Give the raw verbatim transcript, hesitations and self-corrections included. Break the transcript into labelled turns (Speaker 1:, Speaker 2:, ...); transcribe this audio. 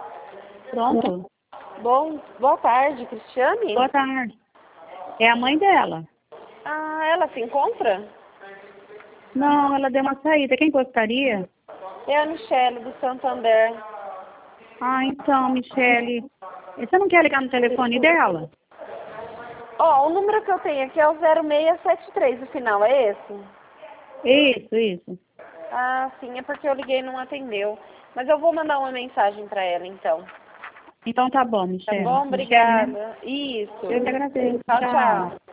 Speaker 1: Pronto.
Speaker 2: Bom, boa tarde, Cristiane.
Speaker 1: Boa tarde. É a mãe dela.
Speaker 2: Ah, ela se encontra?
Speaker 1: Não, ela deu uma saída. Quem gostaria?
Speaker 2: É a Michele, do Santander.
Speaker 1: Ah, então, Michele. Você não quer ligar no telefone dela?
Speaker 2: Ó, o número que eu tenho aqui é o zero seis sete três, o final é esse?
Speaker 1: Isso, isso.
Speaker 2: Ah, sim, é porque eu liguei e não atendeu. Mas eu vou mandar uma mensagem para ela, então.
Speaker 1: Então tá bom,
Speaker 2: Tá
Speaker 1: Michele.
Speaker 2: bom?
Speaker 1: Michele, né?
Speaker 2: Obrigada. Isso.
Speaker 1: Eu te agradeço.
Speaker 2: Tchau,
Speaker 1: Tchau.
Speaker 2: tchau.